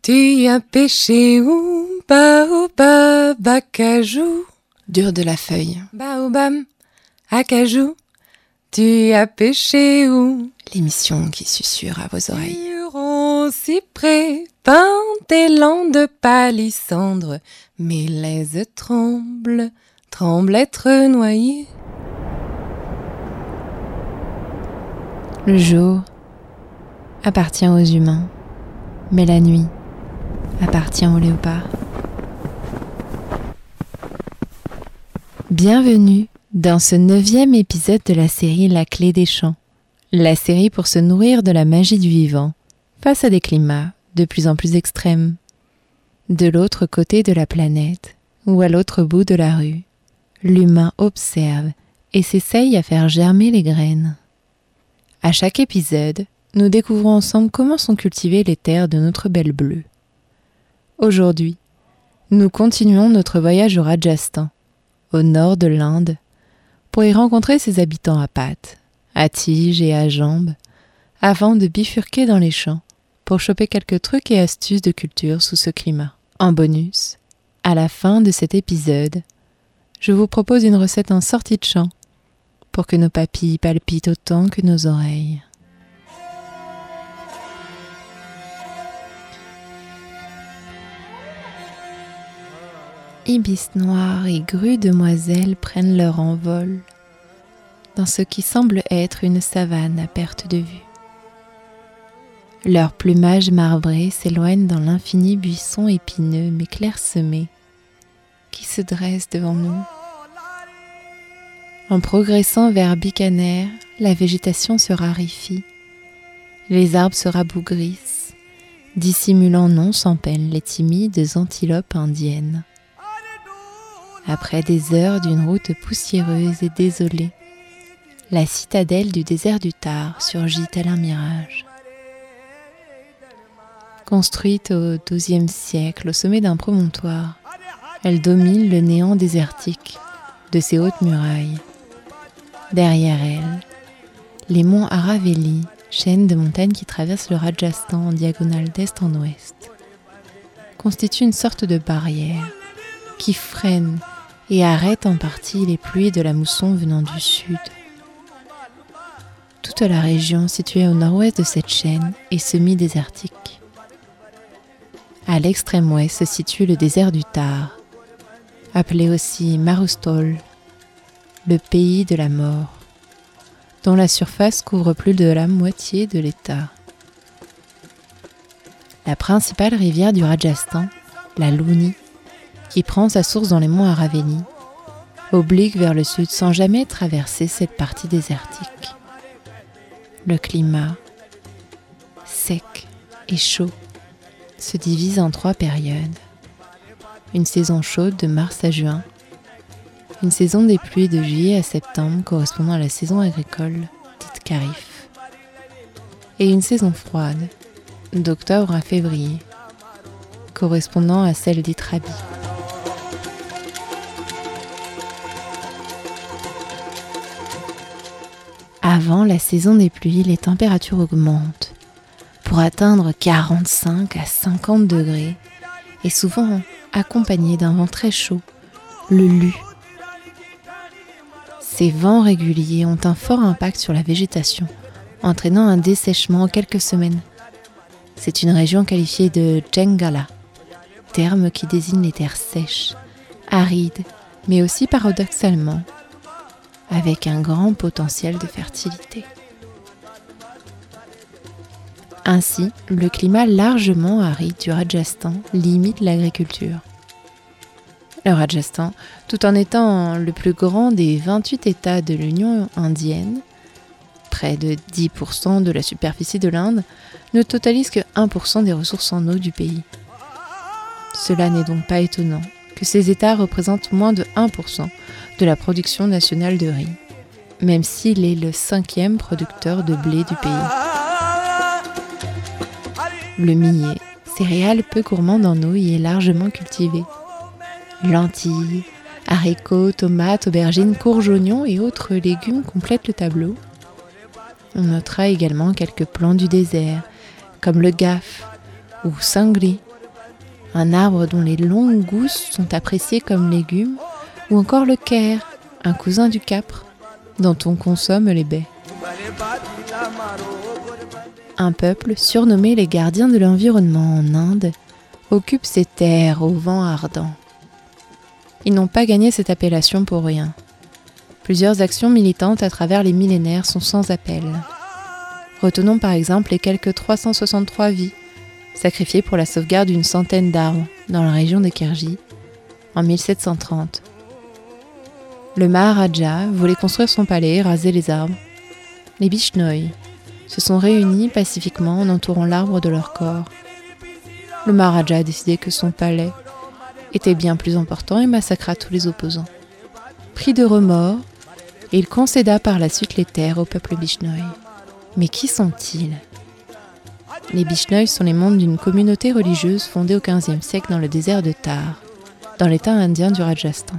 Tu as pêché où? Baobab, acajou. Dur de la feuille. Baobab, acajou. Tu as pêché où? L'émission qui susurre à vos oreilles. Huron, cyprès, pin, élan de palissandre. Mes laises tremblent, tremblent être noyées. Le jour appartient aux humains, mais la nuit appartient aux léopards. Bienvenue dans ce 9e épisode de la série La Clé des Champs, la série pour se nourrir de la magie du vivant face à des climats de plus en plus extrêmes. De l'autre côté de la planète ou à l'autre bout de la rue, l'humain observe et s'essaye à faire germer les graines. À chaque épisode, nous découvrons ensemble comment sont cultivées les terres de notre belle bleue. Aujourd'hui, nous continuons notre voyage au Rajasthan, au nord de l'Inde, pour y rencontrer ses habitants à pattes, à tiges et à jambes, avant de bifurquer dans les champs pour choper quelques trucs et astuces de culture sous ce climat. En bonus, à la fin de cet épisode, je vous propose une recette en sortie de champ pour que nos papilles palpitent autant que nos oreilles. Ibis noirs et grues demoiselles prennent leur envol dans ce qui semble être une savane à perte de vue. Leur plumage marbré s'éloigne dans l'infini buisson épineux mais clairsemé qui se dresse devant nous. En progressant vers Bikaner, la végétation se raréfie, les arbres se rabougrissent, dissimulant non sans peine les timides antilopes indiennes. Après des heures d'une route poussiéreuse et désolée, la citadelle du désert du Thar surgit tel un mirage. Construite au XIIe siècle au sommet d'un promontoire, elle domine le néant désertique de ses hautes murailles. Derrière elle, les monts Aravalli, chaîne de montagnes qui traversent le Rajasthan en diagonale d'est en ouest, constituent une sorte de barrière qui freine et arrête en partie les pluies de la mousson venant du sud. Toute la région située au nord-ouest de cette chaîne est semi-désertique. À l'extrême ouest se situe le désert du Thar, appelé aussi Marustol, le pays de la mort, dont la surface couvre plus de la moitié de l'État. La principale rivière du Rajasthan, la Luni, qui prend sa source dans les monts Aravalli, oblique vers le sud sans jamais traverser cette partie désertique. Le climat, sec et chaud, se divise en 3 périodes. Une saison chaude de mars à juin, une saison des pluies de juillet à septembre correspondant à la saison agricole, dite Kharif, et une saison froide, d'octobre à février, correspondant à celle dite Rabi. Avant la saison des pluies, les températures augmentent pour atteindre 45 à 50 degrés et souvent accompagnées d'un vent très chaud, le Lu. Ces vents réguliers ont un fort impact sur la végétation, entraînant un dessèchement en quelques semaines. C'est une région qualifiée de Jangala, terme qui désigne les terres sèches, arides, mais aussi paradoxalement, avec un grand potentiel de fertilité. Ainsi, le climat largement aride du Rajasthan limite l'agriculture. Le Rajasthan, tout en étant le plus grand des 28 États de l'Union indienne, près de 10% de la superficie de l'Inde, ne totalise que 1% des ressources en eau du pays. Cela n'est donc pas étonnant que ces États représentent moins de 1% de la production nationale de riz, même s'il est le 5e producteur de blé du pays. Le millet, céréale peu gourmande en eau, y est largement cultivé. Lentilles, haricots, tomates, aubergines, courges, oignons et autres légumes complètent le tableau. On notera également quelques plants du désert, comme le gaf ou sangri, un arbre dont les longues gousses sont appréciées comme légumes, ou encore le caire, un cousin du capre, dont on consomme les baies. Un peuple, surnommé les gardiens de l'environnement en Inde, occupe ces terres au vent ardent. Ils n'ont pas gagné cette appellation pour rien. Plusieurs actions militantes à travers les millénaires sont sans appel. Retenons par exemple les quelques 363 vies sacrifiées pour la sauvegarde d'une centaine d'arbres dans la région des Khergis en 1730. Le Maharaja voulait construire son palais et raser les arbres. Les Bishnoi se sont réunis pacifiquement en entourant l'arbre de leur corps. Le Maharaja a décidé que son palais était bien plus important et massacra tous les opposants. Pris de remords, il concéda par la suite les terres au peuple Bishnoi. Mais qui sont-ils ? Les Bishnoi sont les membres d'une communauté religieuse fondée au XVe siècle dans le désert de Thar, dans l'état indien du Rajasthan.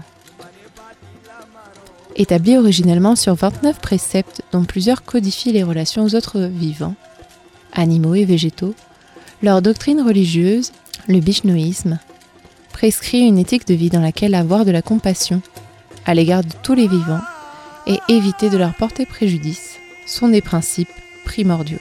Établis originellement sur 29 préceptes dont plusieurs codifient les relations aux autres vivants, animaux et végétaux, leur doctrine religieuse, le Bishnoïsme, prescrit une éthique de vie dans laquelle avoir de la compassion à l'égard de tous les vivants et éviter de leur porter préjudice sont des principes primordiaux.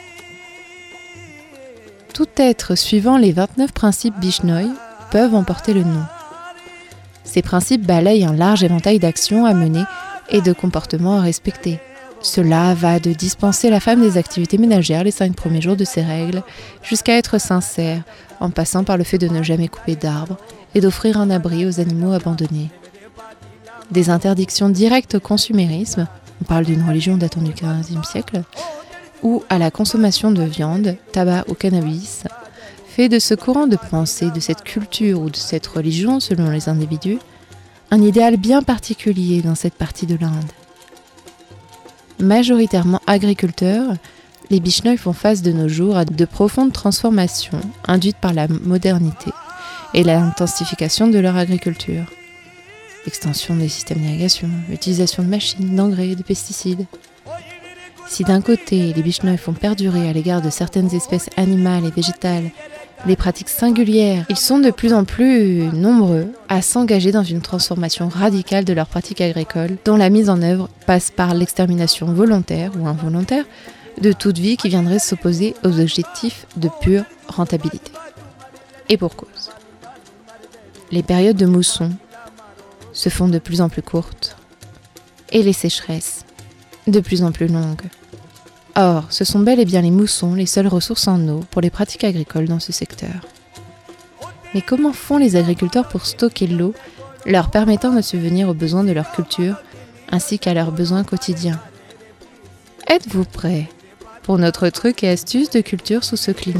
Tout être suivant les 29 principes Bishnoi peuvent en porter le nom. Ces principes balayent un large éventail d'actions à mener et de comportements à respecter. Cela va de dispenser la femme des activités ménagères les 5 premiers jours de ses règles, jusqu'à être sincère, en passant par le fait de ne jamais couper d'arbres et d'offrir un abri aux animaux abandonnés. Des interdictions directes au consumérisme, on parle d'une religion datant du XVe siècle, ou à la consommation de viande, tabac ou cannabis, fait de ce courant de pensée, de cette culture ou de cette religion, selon les individus, un idéal bien particulier dans cette partie de l'Inde. Majoritairement agriculteurs, les Bishnoi font face de nos jours à de profondes transformations induites par la modernité et l'intensification de leur agriculture. Extension des systèmes d'irrigation, utilisation de machines, d'engrais et de pesticides. Si d'un côté, les Bishnoi font perdurer à l'égard de certaines espèces animales et végétales les pratiques singulières, ils sont de plus en plus nombreux à s'engager dans une transformation radicale de leurs pratiques agricoles, dont la mise en œuvre passe par l'extermination volontaire ou involontaire de toute vie qui viendrait s'opposer aux objectifs de pure rentabilité. Et pour cause. Les périodes de mousson se font de plus en plus courtes et les sécheresses de plus en plus longues. Or, ce sont bel et bien les moussons les seules ressources en eau pour les pratiques agricoles dans ce secteur. Mais comment font les agriculteurs pour stocker l'eau, leur permettant de subvenir aux besoins de leur culture ainsi qu'à leurs besoins quotidiens ? Êtes-vous prêts pour notre truc et astuce de culture sous ce climat ?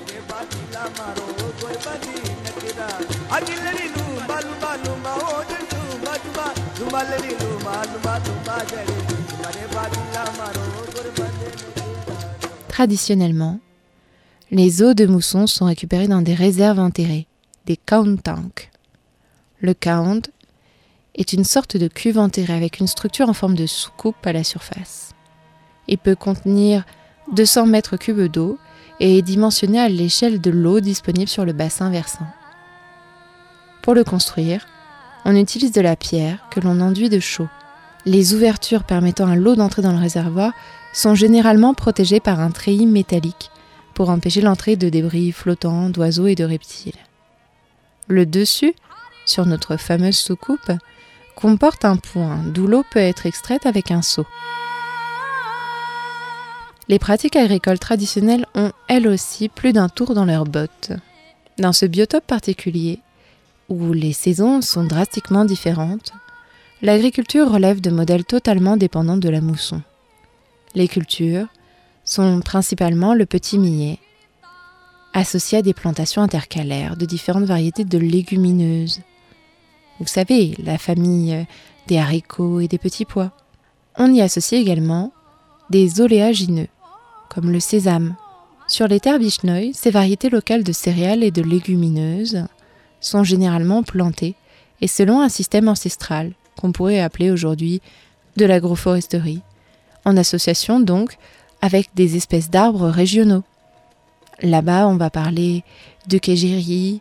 Traditionnellement, les eaux de mousson sont récupérées dans des réserves enterrées, des count tanks. Le count est une sorte de cuve enterrée avec une structure en forme de soucoupe à la surface. Il peut contenir 200 mètres cubes d'eau et est dimensionné à l'échelle de l'eau disponible sur le bassin versant. Pour le construire, on utilise de la pierre que l'on enduit de chaux. Les ouvertures permettant à l'eau d'entrer dans le réservoir sont généralement protégées par un treillis métallique pour empêcher l'entrée de débris flottants, d'oiseaux et de reptiles. Le dessus, sur notre fameuse soucoupe, comporte un point d'où l'eau peut être extraite avec un seau. Les pratiques agricoles traditionnelles ont, elles aussi, plus d'un tour dans leurs bottes. Dans ce biotope particulier, où les saisons sont drastiquement différentes, l'agriculture relève de modèles totalement dépendants de la mousson. Les cultures sont principalement le petit millet, associé à des plantations intercalaires de différentes variétés de légumineuses. Vous savez, la famille des haricots et des petits pois. On y associe également des oléagineux, comme le sésame. Sur les terres Bishnoi, ces variétés locales de céréales et de légumineuses sont généralement plantées et selon un système ancestral qu'on pourrait appeler aujourd'hui de l'agroforesterie, en association donc avec des espèces d'arbres régionaux. Là-bas, on va parler de kéjiri,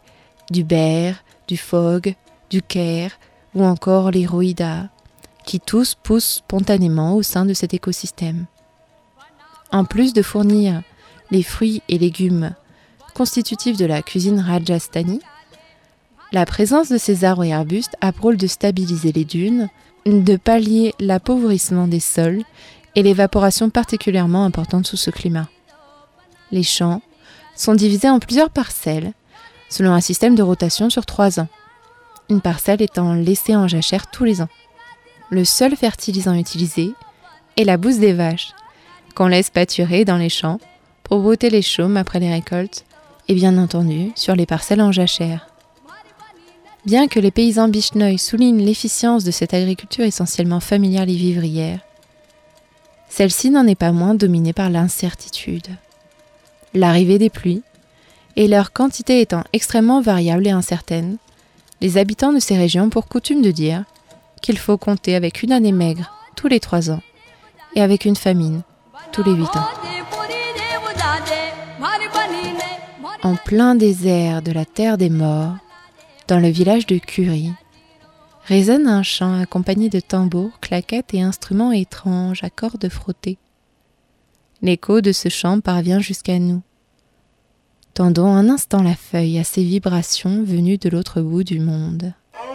du ber, du fog, du ker ou encore les roïdas, qui tous poussent spontanément au sein de cet écosystème. En plus de fournir les fruits et légumes constitutifs de la cuisine rajasthani, la présence de ces arbres et arbustes a pour rôle de stabiliser les dunes, de pallier l'appauvrissement des sols et l'évaporation particulièrement importante sous ce climat. Les champs sont divisés en plusieurs parcelles, selon un système de rotation sur 3 ans, une parcelle étant laissée en jachère tous les ans. Le seul fertilisant utilisé est la bouse des vaches, qu'on laisse pâturer dans les champs pour brouter les chaumes après les récoltes et bien entendu sur les parcelles en jachère. Bien que les paysans Bishnoi soulignent l'efficience de cette agriculture essentiellement familiale et vivrière, celle-ci n'en est pas moins dominée par l'incertitude. L'arrivée des pluies et leur quantité étant extrêmement variable et incertaine, les habitants de ces régions ont pour coutume de dire qu'il faut compter avec une année maigre tous les 3 ans et avec une famine tous les 8 ans. En plein désert de la terre des morts, dans le village de Kuri, résonne un chant accompagné de tambours, claquettes et instruments étranges à cordes frottées. L'écho de ce chant parvient jusqu'à nous. Tendons un instant la feuille à ces vibrations venues de l'autre bout du monde.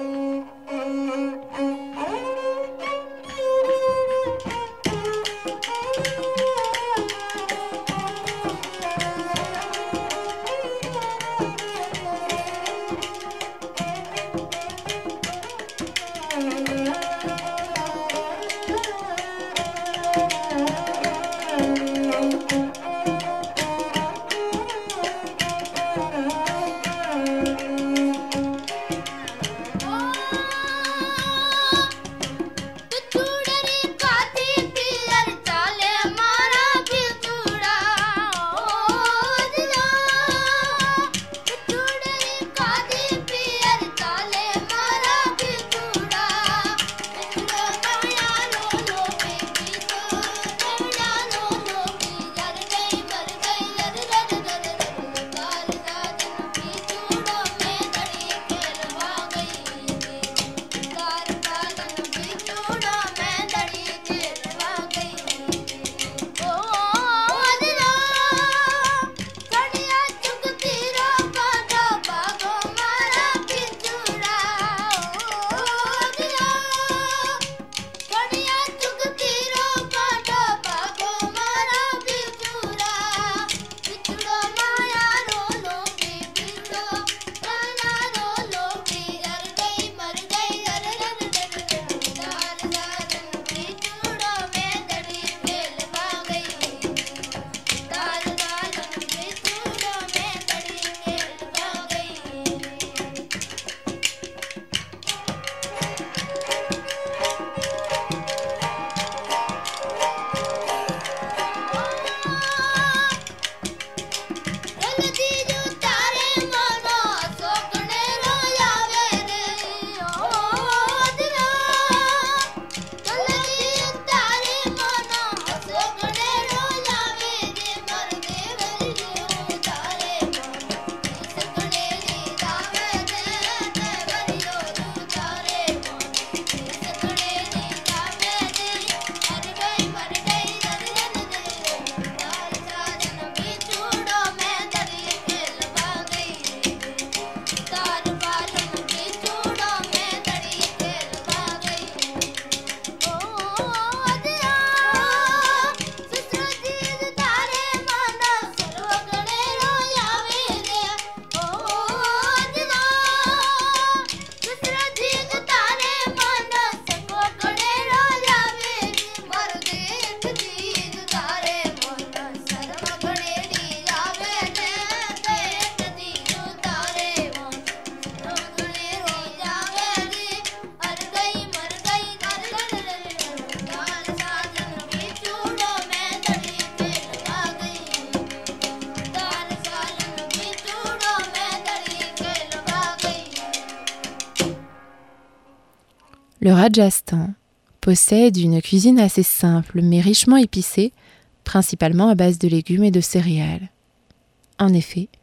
Le Rajasthan possède une cuisine assez simple mais richement épicée, principalement à base de légumes et de céréales. En effet,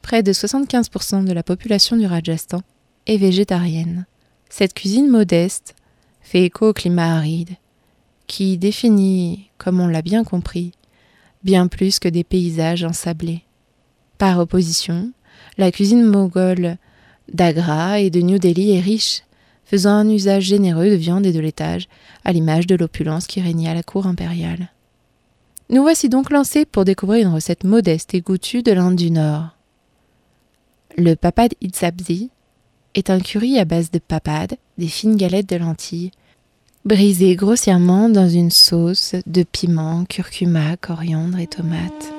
Près de 75% de la population du Rajasthan est végétarienne. Cette cuisine modeste fait écho au climat aride, qui définit, comme on l'a bien compris, bien plus que des paysages ensablés. Par opposition, la cuisine moghole d'Agra et de New Delhi est riche, faisant un usage généreux de viande et de laitage, à l'image de l'opulence qui régnait à la cour impériale. Nous voici donc lancés pour découvrir une recette modeste et goûtue de l'Inde du Nord. Le papad sabzi est un curry à base de papad, des fines galettes de lentilles, brisées grossièrement dans une sauce de piment, curcuma, coriandre et tomates.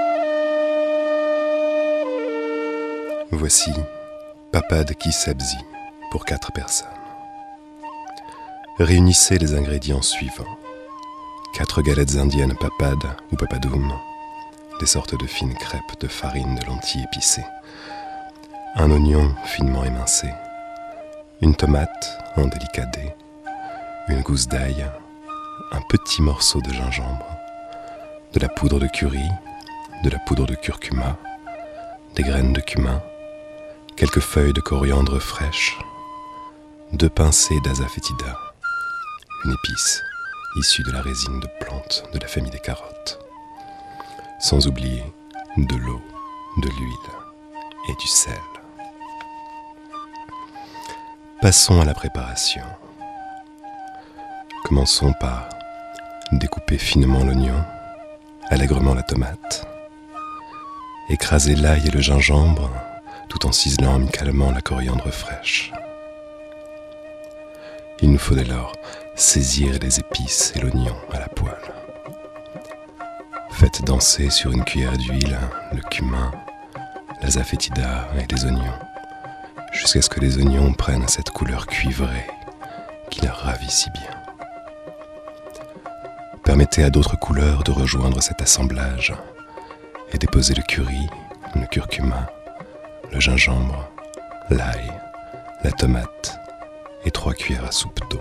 Voici papad ki sabzi pour 4 personnes. Réunissez les ingrédients suivants. 4 galettes indiennes papad ou papadoum, des sortes de fines crêpes de farine de lentilles épicées. Un oignon finement émincé. Une tomate en délicat dé. Une gousse d'ail. Un petit morceau de gingembre. De la poudre de curry. De la poudre de curcuma. Des graines de cumin. Quelques feuilles de coriandre fraîches. 2 pincées d'asafoetida. Une épice issue de la résine de plantes de la famille des carottes. Sans oublier de l'eau, de l'huile et du sel. Passons à la préparation. Commençons par découper finement l'oignon, allègrement la tomate, écraser l'ail et le gingembre tout en ciselant amicalement la coriandre fraîche. Il nous faut dès lors saisir les épices et l'oignon à la poêle. Faites danser sur une cuillère d'huile le cumin, l'asafoetida et les oignons, jusqu'à ce que les oignons prennent cette couleur cuivrée qui leur ravit si bien. Permettez à d'autres couleurs de rejoindre cet assemblage et déposez le curry, le curcuma, le gingembre, l'ail, la tomate et 3 cuillères à soupe d'eau.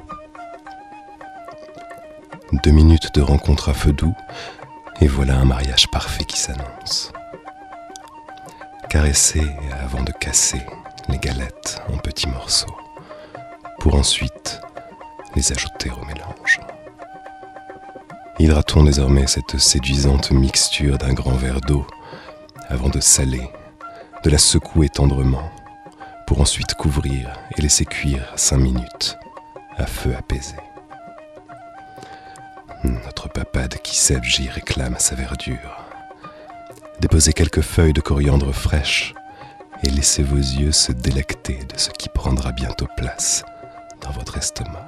2 minutes de rencontre à feu doux et voilà un mariage parfait qui s'annonce. Caressez avant de casser les galettes en petits morceaux pour ensuite les ajouter au mélange. Hydratons désormais cette séduisante mixture d'un grand verre d'eau avant de saler, de la secouer tendrement pour ensuite couvrir et laisser cuire 5 minutes à feu apaisé. Notre papad ki sabzi réclame sa verdure. Déposez quelques feuilles de coriandre fraîches et laissez vos yeux se délecter de ce qui prendra bientôt place dans votre estomac.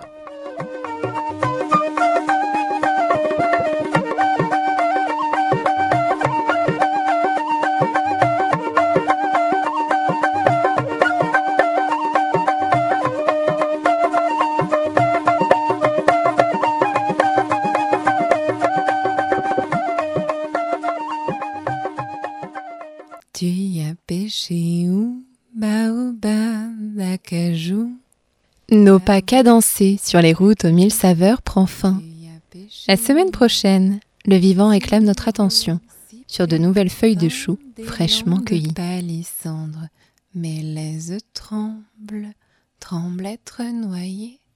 Tu y as pêché où, baobab, acajou. Nos pas cadencés sur les routes aux 1000 saveurs prend fin. La semaine prochaine, le vivant réclame notre attention sur de nouvelles feuilles de chou fraîchement cueillies. Palissandre, mes lèzes tremblent, tremblent être noyées.